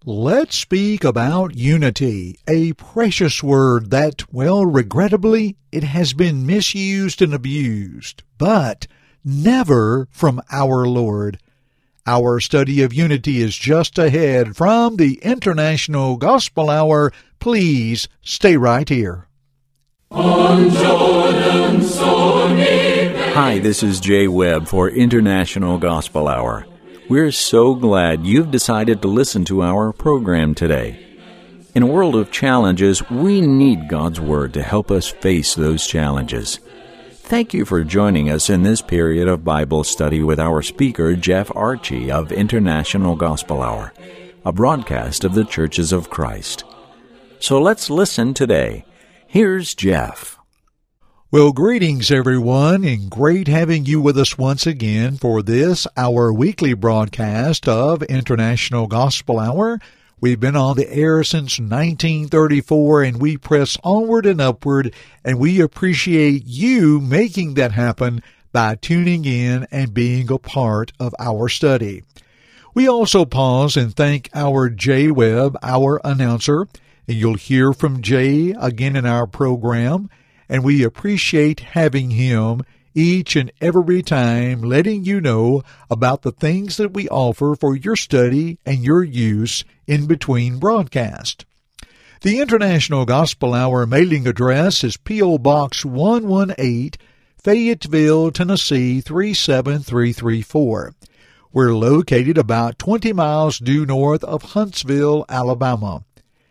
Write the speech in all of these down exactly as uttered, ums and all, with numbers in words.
Let's speak about unity, a precious word that, well, regrettably, it has been misused and abused, but never from our Lord. Our study of unity is just ahead from the International Gospel Hour. Please stay right here. On Jordan, so near. Hi, this is Jay Webb for International Gospel Hour. We're so glad you've decided to listen to our program today. In a world of challenges, we need God's Word to help us face those challenges. Thank you for joining us in this period of Bible study with our speaker, Jeff Archie of International Gospel Hour, a broadcast of the Churches of Christ. So let's listen today. Here's Jeff. Well, greetings, everyone, and great having you with us once again for this, our weekly broadcast of International Gospel Hour. We've been on the air since nineteen thirty-four, and we press onward and upward, and we appreciate you making that happen by tuning in and being a part of our study. We also pause and thank our Jay Webb, our announcer, and you'll hear from Jay again in our program. And we appreciate having him each and every time, letting you know about the things that we offer for your study and your use in between broadcasts. The International Gospel Hour mailing address is P O. Box one one eight, Fayetteville, Tennessee three seven three three four. We're located about twenty miles due north of Huntsville, Alabama.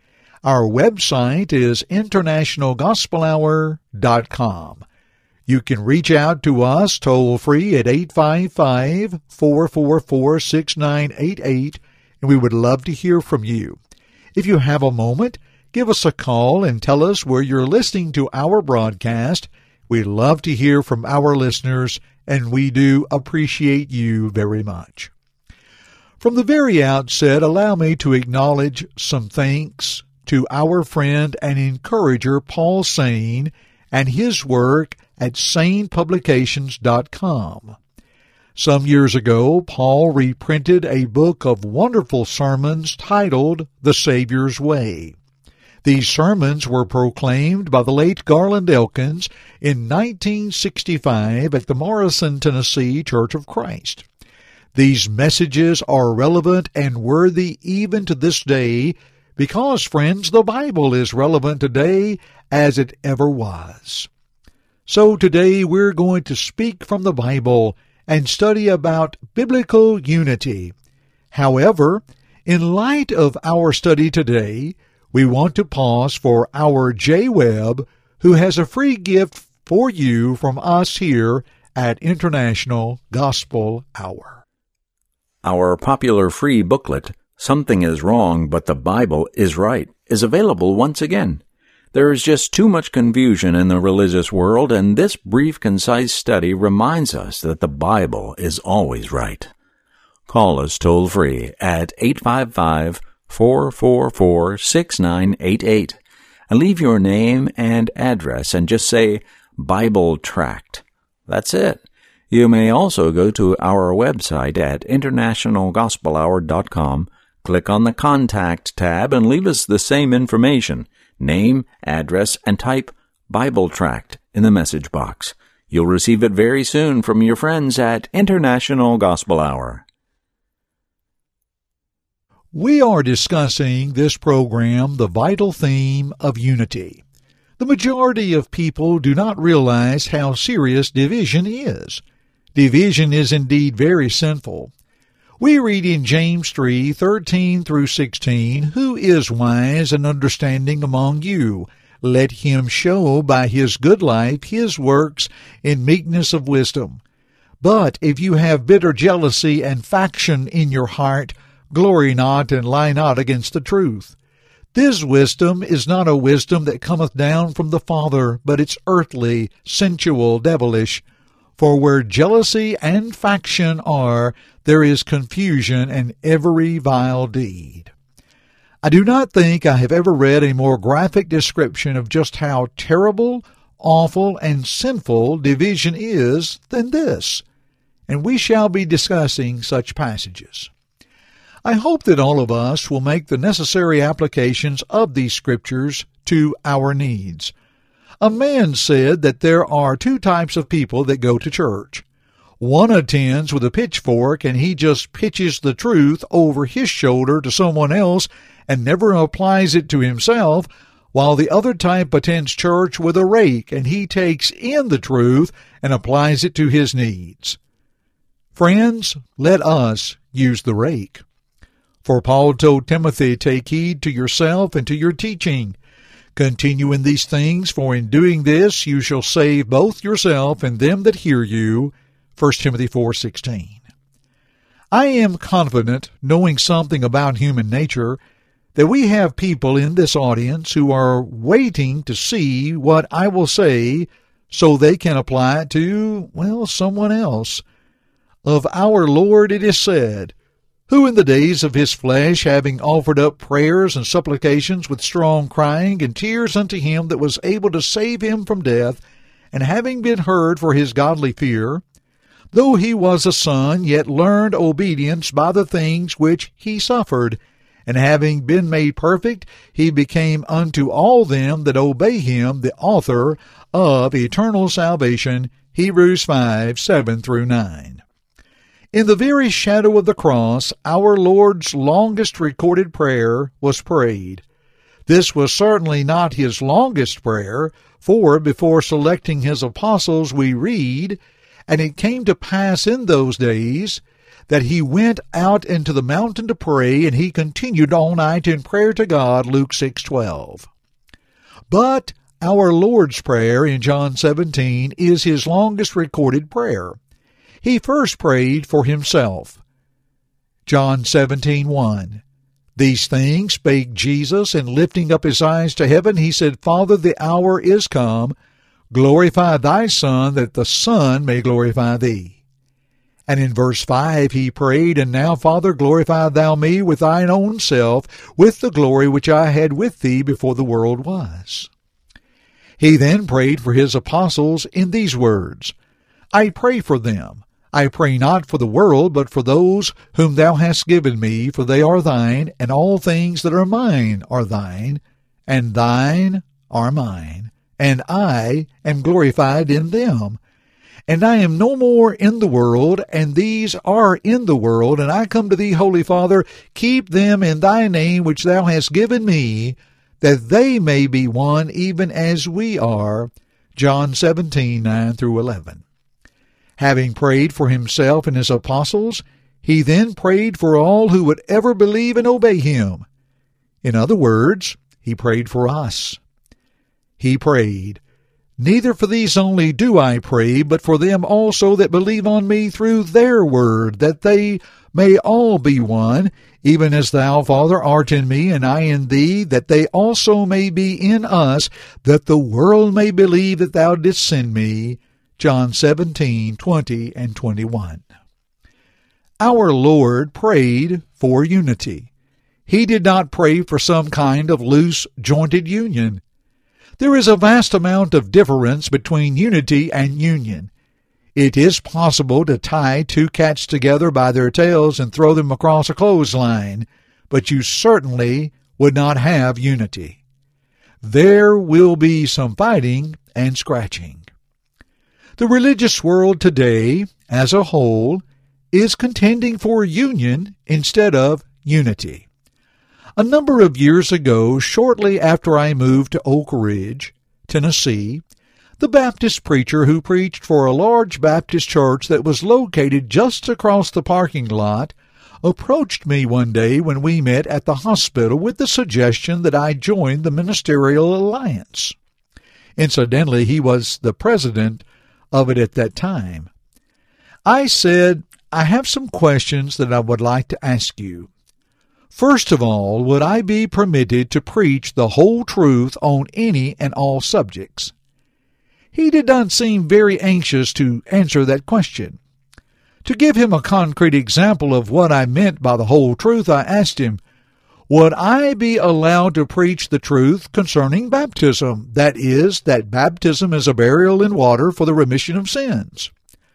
Our website is international gospel hour dot com. You can reach out to us toll-free at eight five five, four four four, six nine eight eight, and we would love to hear from you. If you have a moment, give us a call and tell us where you're listening to our broadcast. We love to hear from our listeners, and we do appreciate you very much. From the very outset, allow me to acknowledge some thanks to our friend and encourager Paul Sain and his work at sain publications dot com. Some years ago, Paul reprinted a book of wonderful sermons titled The Savior's Way. These sermons were proclaimed by the late Garland Elkins in nineteen sixty-five at the Morrison, Tennessee Church of Christ. These messages are relevant and worthy even to this day, because, friends, the Bible is relevant today as it ever was. So today we're going to speak from the Bible and study about biblical unity. However, in light of our study today, we want to pause for our Jay Webb, who has a free gift for you from us here at International Gospel Hour. Our popular free booklet, Something is Wrong, but the Bible is Right, is available once again. There is just too much confusion in the religious world, and this brief, concise study reminds us that the Bible is always right. Call us toll-free at eight five five, four four four, six nine eight eight and leave your name and address and just say Bible Tract. That's it. You may also go to our website at international gospel hour dot com. Click on the Contact tab and leave us the same information, name, address, and type Bible Tract in the message box. You'll receive it very soon from your friends at International Gospel Hour. We are discussing this program the vital theme of unity. The majority of people do not realize how serious division is. Division is indeed very sinful. We read in James three, thirteen through sixteen, Who is wise and understanding among you? Let him show by his good life his works in meekness of wisdom. But if you have bitter jealousy and faction in your heart, glory not and lie not against the truth. This wisdom is not a wisdom that cometh down from the Father, but it's earthly, sensual, devilish. For where jealousy and faction are, there is confusion and every vile deed. I do not think I have ever read a more graphic description of just how terrible, awful, and sinful division is than this, and we shall be discussing such passages. I hope that all of us will make the necessary applications of these scriptures to our needs. A man said that there are two types of people that go to church. One attends with a pitchfork and he just pitches the truth over his shoulder to someone else and never applies it to himself, while the other type attends church with a rake and he takes in the truth and applies it to his needs. Friends, let us use the rake. For Paul told Timothy, "Take heed to yourself and to your teaching. Continue in these things, for in doing this you shall save both yourself and them that hear you." First Timothy four sixteen. I am confident, knowing something about human nature, that we have people in this audience who are waiting to see what I will say so they can apply it to, well, someone else. Of our Lord it is said, "Who in the days of his flesh, having offered up prayers and supplications with strong crying and tears unto him that was able to save him from death, and having been heard for his godly fear, though he was a son, yet learned obedience by the things which he suffered. And having been made perfect, he became unto all them that obey him the author of eternal salvation." Hebrews five, seven through nine. In the very shadow of the cross, our Lord's longest recorded prayer was prayed. This was certainly not his longest prayer, for before selecting his apostles we read, "And it came to pass in those days that he went out into the mountain to pray, and he continued all night in prayer to God." Luke six twelve. But our Lord's Prayer in John seventeen is his longest recorded prayer. He first prayed for himself. John seventeen one. These things spake Jesus, and lifting up his eyes to heaven, he said, "Father, the hour is come. Glorify thy Son, that the Son may glorify thee." And in verse five he prayed, "And now, Father, glorify thou me with thine own self, with the glory which I had with thee before the world was." He then prayed for his apostles in these words, "I pray for them. I pray not for the world, but for those whom thou hast given me, for they are thine, and all things that are mine are thine, and thine are mine, and I am glorified in them. And I am no more in the world, and these are in the world, and I come to thee, Holy Father, keep them in thy name which thou hast given me, that they may be one even as we are." John seventeen, nine through eleven. Having prayed for himself and his apostles, he then prayed for all who would ever believe and obey him. In other words, he prayed for us. He prayed, "Neither for these only do I pray, but for them also that believe on me through their word, that they may all be one, even as thou, Father, art in me, and I in thee, that they also may be in us, that the world may believe that thou didst send me." John seventeen, twenty and twenty-one. Our Lord prayed for unity. He did not pray for some kind of loose, jointed union. There is a vast amount of difference between unity and union. It is possible to tie two cats together by their tails and throw them across a clothesline, but you certainly would not have unity. There will be some fighting and scratching. The religious world today, as a whole, is contending for union instead of unity. A number of years ago, shortly after I moved to Oak Ridge, Tennessee, the Baptist preacher who preached for a large Baptist church that was located just across the parking lot approached me one day when we met at the hospital with the suggestion that I join the Ministerial Alliance. Incidentally, he was the president of it at that time. I said, "I have some questions that I would like to ask you. First of all, would I be permitted to preach the whole truth on any and all subjects?" He did not seem very anxious to answer that question. To give him a concrete example of what I meant by the whole truth, I asked him, would I be allowed to preach the truth concerning baptism, that is, that baptism is a burial in water for the remission of sins?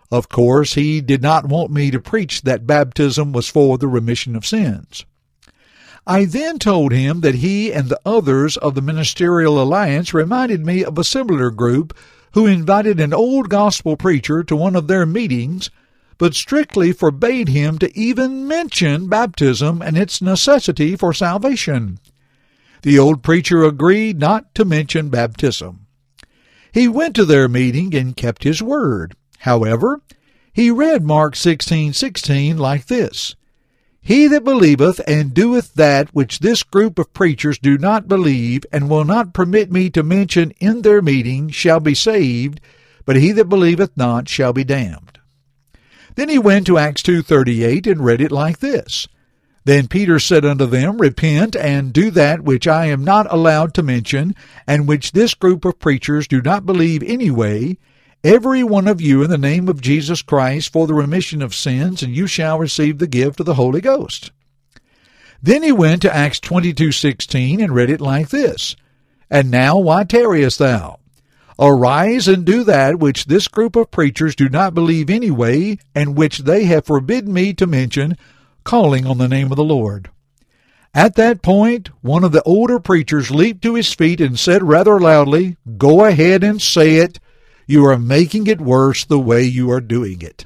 Of course, he did not want me to preach that baptism was for the remission of sins. I then told him that he and the others of the Ministerial Alliance reminded me of a similar group who invited an old gospel preacher to one of their meetings, but strictly forbade him to even mention baptism and its necessity for salvation. The old preacher agreed not to mention baptism. He went to their meeting and kept his word. However, he read Mark sixteen sixteen like this, "He that believeth and doeth that which this group of preachers do not believe and will not permit me to mention in their meeting shall be saved, but he that believeth not shall be damned." Then he went to Acts two thirty-eight and read it like this, "Then Peter said unto them, Repent, and do that which I am not allowed to mention, and which this group of preachers do not believe anyway, every one of you in the name of Jesus Christ for the remission of sins, and you shall receive the gift of the Holy Ghost." Then he went to Acts twenty-two sixteen and read it like this, "And now why tarriest thou? Arise and do that which this group of preachers do not believe anyway, and which they have forbidden me to mention, calling on the name of the Lord." At that point, one of the older preachers leaped to his feet and said rather loudly, "Go ahead and say it. You are making it worse the way you are doing it."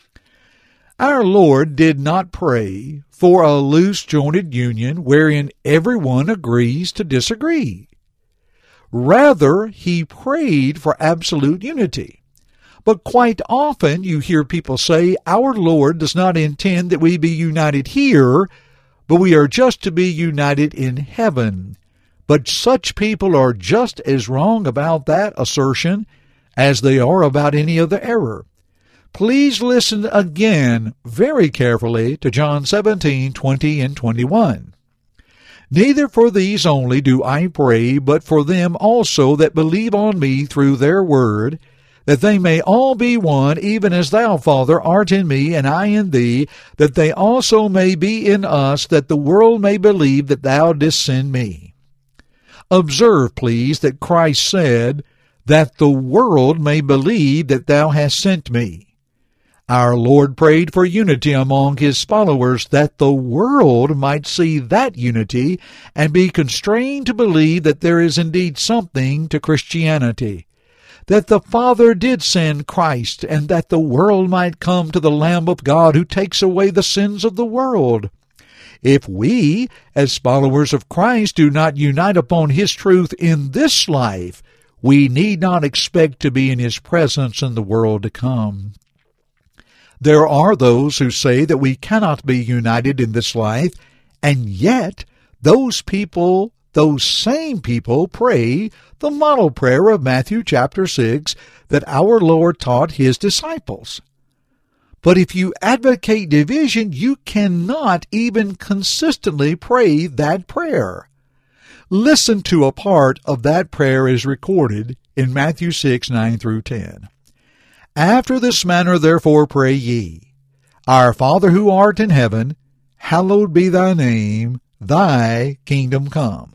Our Lord did not pray for a loose-jointed union wherein everyone agrees to disagree. Rather, he prayed for absolute unity. But quite often you hear people say, our Lord does not intend that we be united here, but we are just to be united in heaven. But such people are just as wrong about that assertion as they are about any other error. Please listen again very carefully to John seventeen twenty and twenty-one. "Neither for these only do I pray, but for them also that believe on me through their word, that they may all be one, even as thou, Father, art in me, and I in thee, that they also may be in us, that the world may believe that thou didst send me." Observe, please, that Christ said, "that the world may believe that thou hast sent me." Our Lord prayed for unity among his followers, that the world might see that unity and be constrained to believe that there is indeed something to Christianity, that the Father did send Christ, and that the world might come to the Lamb of God who takes away the sins of the world. If we, as followers of Christ, do not unite upon his truth in this life, we need not expect to be in his presence in the world to come. There are those who say that we cannot be united in this life, and yet those people, those same people, pray the model prayer of Matthew chapter six that our Lord taught his disciples. But if you advocate division, you cannot even consistently pray that prayer. Listen to a part of that prayer as recorded in Matthew six, nine through ten. "After this manner therefore pray ye, Our Father who art in heaven, hallowed be thy name, thy kingdom come."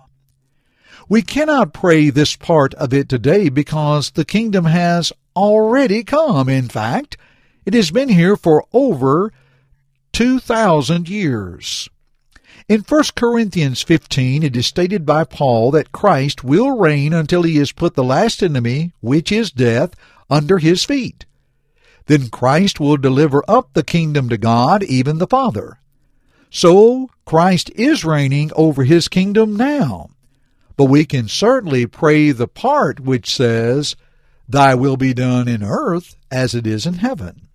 We cannot pray this part of it today because the kingdom has already come. In fact, it has been here for over two thousand years. In First Corinthians fifteen, it is stated by Paul that Christ will reign until he has put the last enemy, which is death, under his feet. Then Christ will deliver up the kingdom to God, even the Father. So Christ is reigning over his kingdom now. But we can certainly pray the part which says, "Thy will be done in earth as it is in heaven."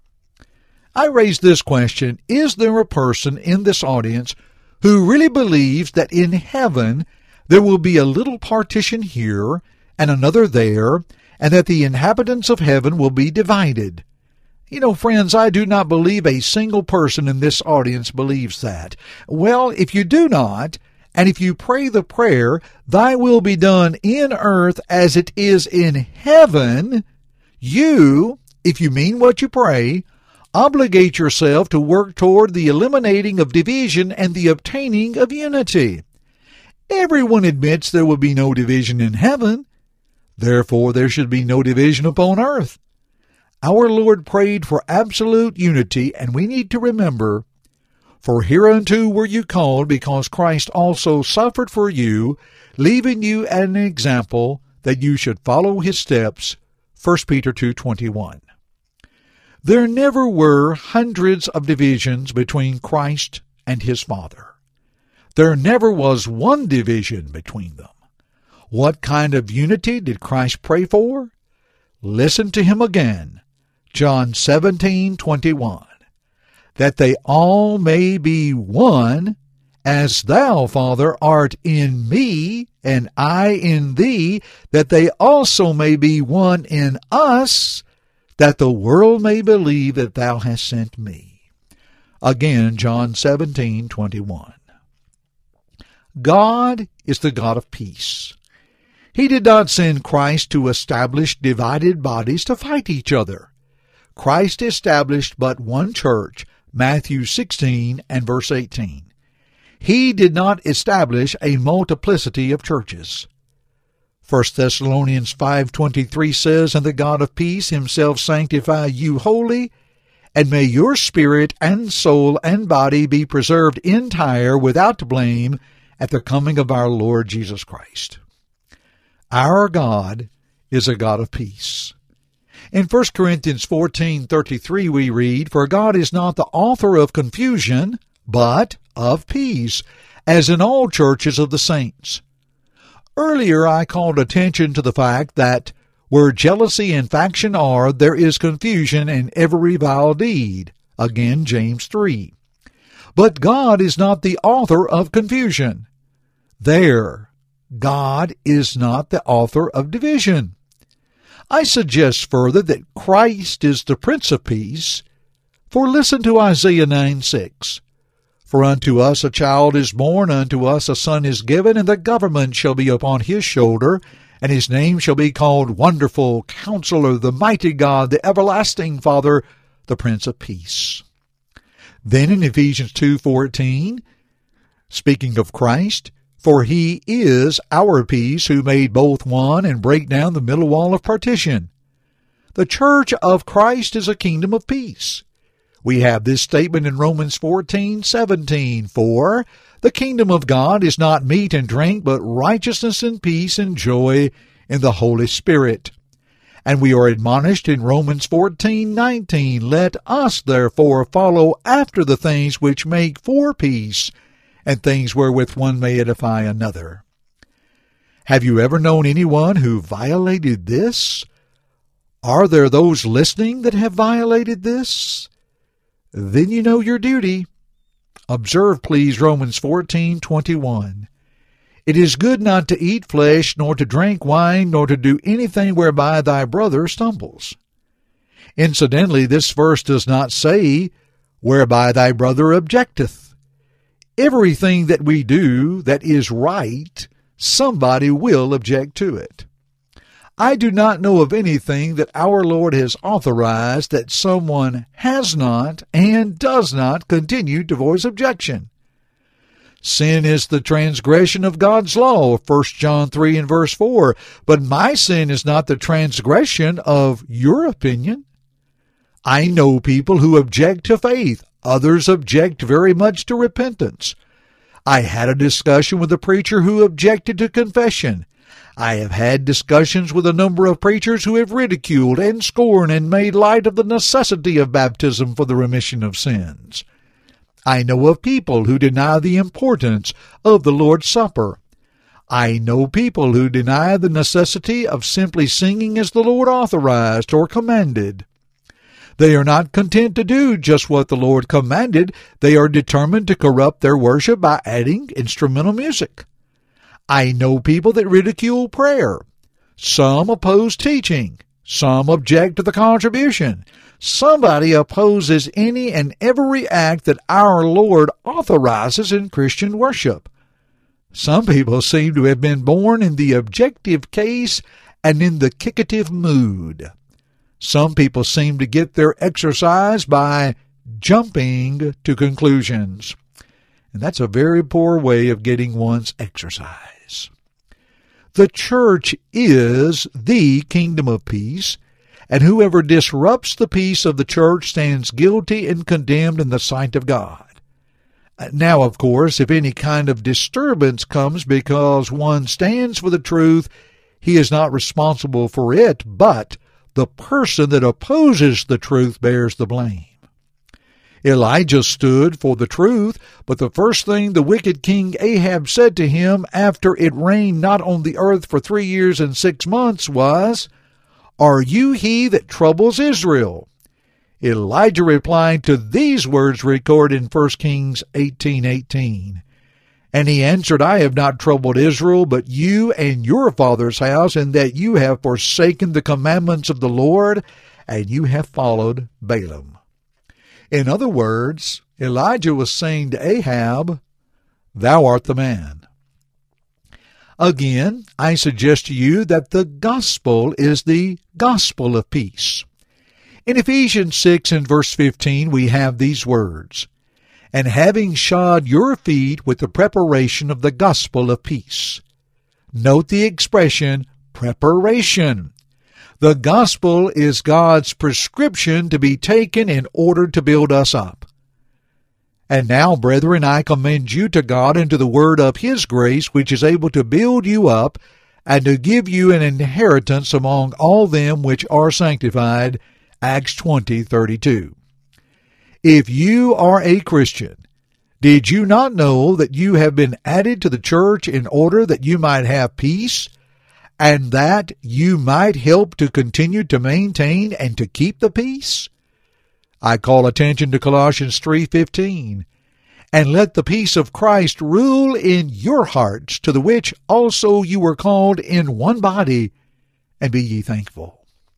I raise this question, is there a person in this audience who really believes that in heaven there will be a little partition here and another there, and that the inhabitants of heaven will be divided? You know, friends, I do not believe a single person in this audience believes that. Well, if you do not, and if you pray the prayer, "Thy will be done in earth as it is in heaven," you, if you mean what you pray, obligate yourself to work toward the eliminating of division and the obtaining of unity. Everyone admits there will be no division in heaven. Therefore, there should be no division upon earth. Our Lord prayed for absolute unity, and we need to remember, "For hereunto were you called, because Christ also suffered for you, leaving you an example that you should follow his steps." First Peter two twenty-one. There never were hundreds of divisions between Christ and his Father. There never was one division between them. What kind of unity did Christ pray for? Listen to him again. John seventeen twenty-one. That they all may be one, as thou, Father, art in me, and I in thee, that they also may be one in us, that the world may believe that thou hast sent me. Again, John seventeen twenty-one. God is the God of peace. He did not send Christ to establish divided bodies to fight each other. Christ established but one church, Matthew sixteen and verse eighteen. He did not establish a multiplicity of churches. First Thessalonians five twenty-three says, "And the God of peace himself sanctify you wholly, and may your spirit and soul and body be preserved entire without blame at the coming of our Lord Jesus Christ." Our God is a God of peace. In First Corinthians fourteen thirty-three we read, "For God is not the author of confusion, but of peace, as in all churches of the saints." Earlier I called attention to the fact that where jealousy and faction are, there is confusion and every vile deed. Again, James three. But God is not the author of confusion. There, God is not the author of division. I suggest further that Christ is the Prince of Peace, for listen to Isaiah nine six. "For unto us a child is born, unto us a son is given, and the government shall be upon his shoulder, and his name shall be called Wonderful, Counselor, the Mighty God, the Everlasting Father, the Prince of Peace." Then in Ephesians two fourteen, speaking of Christ, "For he is our peace, who made both one and break down the middle wall of partition." The church of Christ is a kingdom of peace. We have this statement in Romans fourteen seventeen, "For the kingdom of God is not meat and drink, but righteousness and peace and joy in the Holy Spirit." And we are admonished in Romans fourteen nineteen, "Let us therefore follow after the things which make for peace, and things wherewith one may edify another." Have you ever known anyone who violated this? Are there those listening that have violated this? Then you know your duty. Observe, please, Romans fourteen twenty-one. "It is good not to eat flesh, nor to drink wine, nor to do anything whereby thy brother stumbles." Incidentally, this verse does not say, "whereby thy brother objecteth." Everything that we do that is right, somebody will object to it. I do not know of anything that our Lord has authorized that someone has not and does not continue to voice objection. Sin is the transgression of God's law, First John three and verse four, but my sin is not the transgression of your opinion. I know people who object to faith. Others object very much to repentance. I had a discussion with a preacher who objected to confession. I have had discussions with a number of preachers who have ridiculed and scorned and made light of the necessity of baptism for the remission of sins. I know of people who deny the importance of the Lord's Supper. I know people who deny the necessity of simply singing as the Lord authorized or commanded. They are not content to do just what the Lord commanded. They are determined to corrupt their worship by adding instrumental music. I know people that ridicule prayer. Some oppose teaching. Some object to the contribution. Somebody opposes any and every act that our Lord authorizes in Christian worship. Some people seem to have been born in the objective case and in the kickative mood. Some people seem to get their exercise by jumping to conclusions. And that's a very poor way of getting one's exercise. The church is the kingdom of peace, and whoever disrupts the peace of the church stands guilty and condemned in the sight of God. Now, of course, if any kind of disturbance comes because one stands for the truth, he is not responsible for it, but the person that opposes the truth bears the blame. Elijah stood for the truth, but the first thing the wicked king Ahab said to him after it rained not on the earth for three years and six months was, "Are you he that troubles Israel?" Elijah replied to these words recorded in First Kings eighteen eighteen. And he answered, "I have not troubled Israel, but you and your father's house, in that you have forsaken the commandments of the Lord, and you have followed Balaam." In other words, Elijah was saying to Ahab, "Thou art the man." Again, I suggest to you that the gospel is the gospel of peace. In Ephesians six and verse fifteen, we have these words, "And having shod your feet with the preparation of the gospel of peace." Note the expression, preparation. The gospel is God's prescription to be taken in order to build us up. And now, brethren, I commend you to God and to the word of His grace, which is able to build you up and to give you an inheritance among all them which are sanctified. Acts twenty thirty-two. If you are a Christian, did you not know that you have been added to the church in order that you might have peace, and that you might help to continue to maintain and to keep the peace? I call attention to Colossians three fifteen. "And let the peace of Christ rule in your hearts, to the which also you were called in one body, and be ye thankful."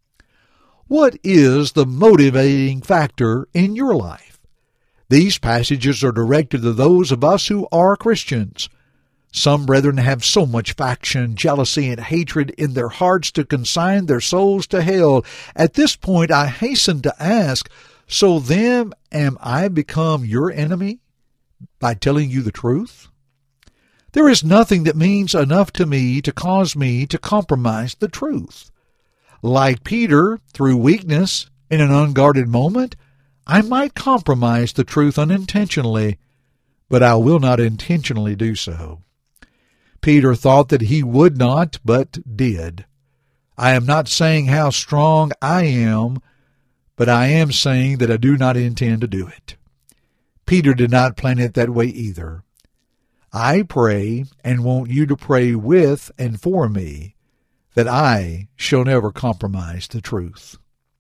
What is the motivating factor in your life? These passages are directed to those of us who are Christians. Some brethren have so much faction, jealousy, and hatred in their hearts to consign their souls to hell. At this point, I hasten to ask, so then am I become your enemy by telling you the truth? There is nothing that means enough to me to cause me to compromise the truth. Like Peter, through weakness, in an unguarded moment, I might compromise the truth unintentionally, but I will not intentionally do so. Peter thought that he would not, but did. I am not saying how strong I am, but I am saying that I do not intend to do it. Peter did not plan it that way either. I pray and want you to pray with and for me, that I shall never compromise the truth.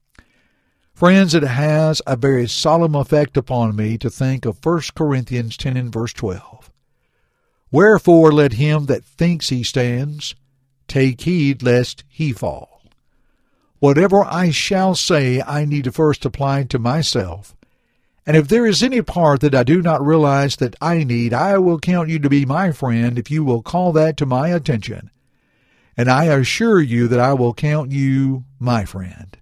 Friends, it has a very solemn effect upon me to think of First Corinthians ten and verse twelve. "Wherefore let him that thinks he stands take heed lest he fall." Whatever I shall say, I need to first apply to myself. And if there is any part that I do not realize that I need, I will count you to be my friend if you will call that to my attention. And I assure you that I will count you my friend.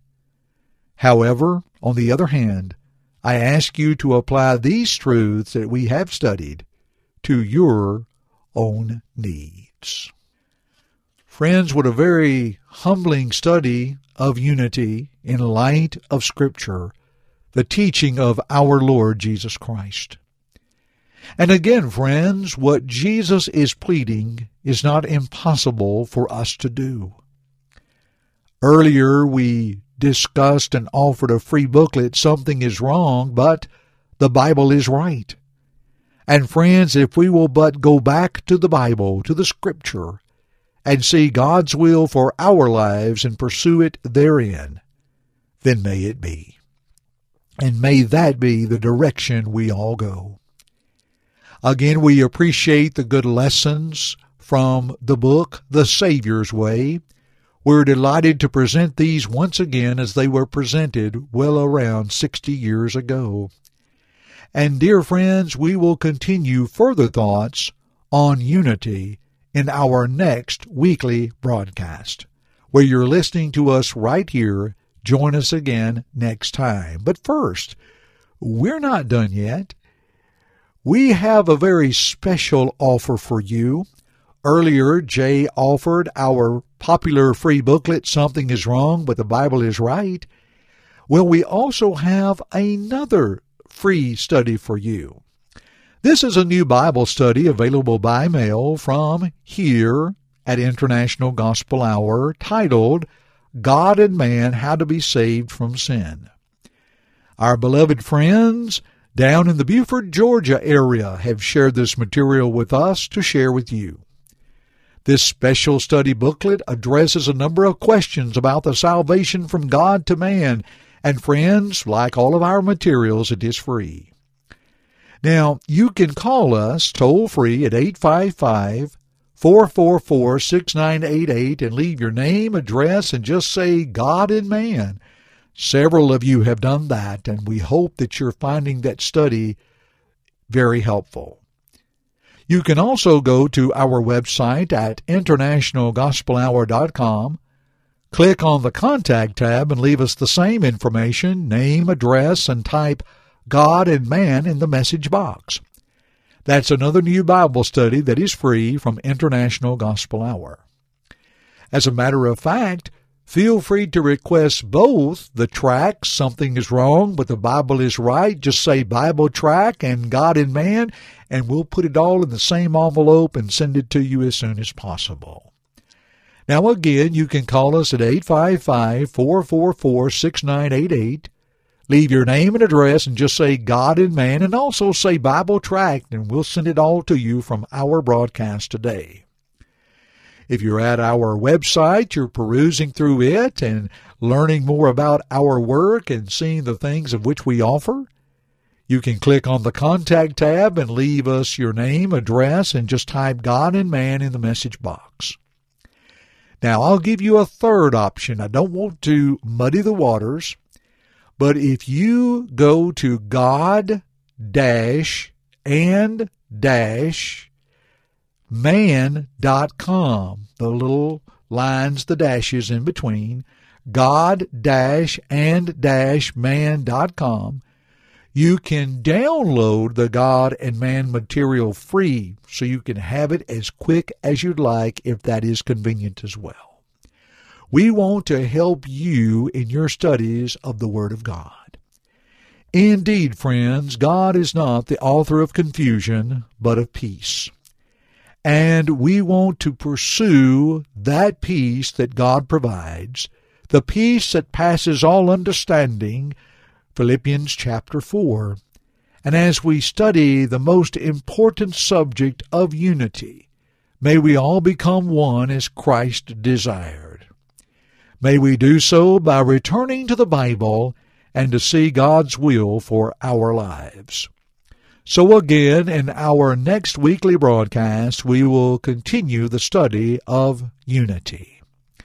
However, on the other hand, I ask you to apply these truths that we have studied to your own needs. Friends, what a very humbling study of unity in light of Scripture, the teaching of our Lord Jesus Christ. And again, friends, what Jesus is pleading is not impossible for us to do. Earlier we discussed and offered a free booklet, Something is Wrong, but the Bible is Right. And friends, if we will but go back to the Bible, to the Scripture, and see God's will for our lives and pursue it therein, then may it be. And may that be the direction we all go. Again, we appreciate the good lessons from the book, The Savior's Way. We're delighted to present these once again as they were presented well around sixty years ago. And dear friends, we will continue further thoughts on unity in our next weekly broadcast, where you're listening to us right here. Join us again next time. But first, we're not done yet. We have a very special offer for you. Earlier, Jay offered our popular free booklet, Something is Wrong, but the Bible is Right. Well, we also have another free study for you. This is a new Bible study available by mail from here at International Gospel Hour, titled God and Man, How to Be Saved from Sin. Our beloved friends down in the Buford, Georgia area have shared this material with us to share with you. This special study booklet addresses a number of questions about the salvation from God to man, and friends, like all of our materials, it is free. Now, you can call us toll-free at eight five five, four four four, six nine eight eight and leave your name, address, and just say God and Man. Several of you have done that, and we hope that you're finding that study very helpful. You can also go to our website at international gospel hour dot com, click on the Contact tab, and leave us the same information, name, address, and type God and Man in the message box. That's another new Bible study that is free from International Gospel Hour. As a matter of fact, feel free to request both the tracks, Something is Wrong, but the Bible is Right. Just say Bible track and God and Man, and we'll put it all in the same envelope and send it to you as soon as possible. Now again, you can call us at eight five five, four four four, six nine eight eight. Leave your name and address and just say God and Man, and also say Bible tract, and we'll send it all to you from our broadcast today. If you're at our website, you're perusing through it and learning more about our work and seeing the things of which we offer, you can click on the Contact tab and leave us your name, address, and just type God and Man in the message box. Now, I'll give you a third option. I don't want to muddy the waters, but if you go to God dash and dash man dot com, the little lines, the dashes in between, God dash and dash man dot com, you can download the God and Man material free, so you can have it as quick as you'd like if that is convenient as well. We want to help you in your studies of the Word of God. Indeed, friends, God is not the author of confusion, but of peace. And we want to pursue that peace that God provides, the peace that passes all understanding, Philippians chapter four. And as we study the most important subject of unity, may we all become one as Christ desired. May we do so by returning to the Bible and to see God's will for our lives. So again, in our next weekly broadcast, we will continue the study of unity.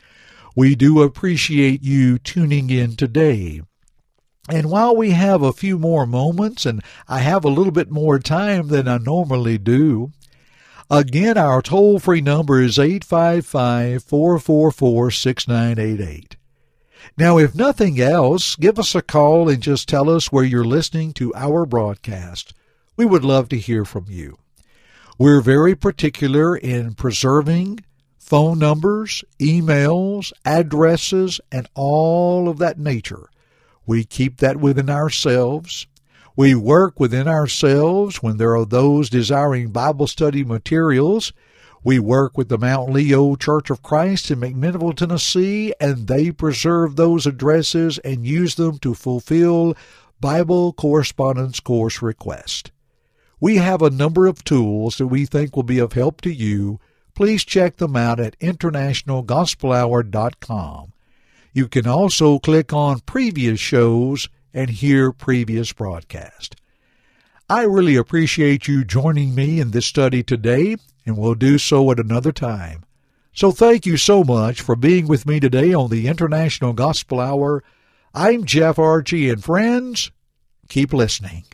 We do appreciate you tuning in today. And while we have a few more moments, and I have a little bit more time than I normally do, again, our toll-free number is eight five five, four four four, six nine eight eight. Now, if nothing else, give us a call and just tell us where you're listening to our broadcast. We would love to hear from you. We're very particular in preserving phone numbers, emails, addresses, and all of that nature. We keep that within ourselves. We work within ourselves when there are those desiring Bible study materials. We work with the Mount Leo Church of Christ in McMinnville, Tennessee, and they preserve those addresses and use them to fulfill Bible correspondence course requests. We have a number of tools that we think will be of help to you. Please check them out at international gospel hour dot com. You can also click on previous shows and hear previous broadcasts. I really appreciate you joining me in this study today, and we'll do so at another time. So thank you so much for being with me today on the International Gospel Hour. I'm Jeff Archie, and friends, keep listening.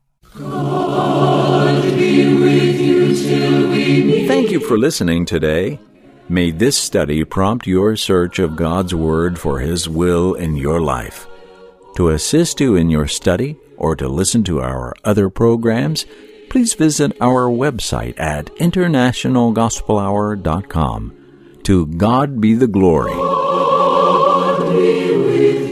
God be with you till we meet. Thank you for listening today. May this study prompt your search of God's Word for His will in your life. To assist you in your study or to listen to our other programs, please visit our website at international gospel hour dot com. To God be the glory. God be with you.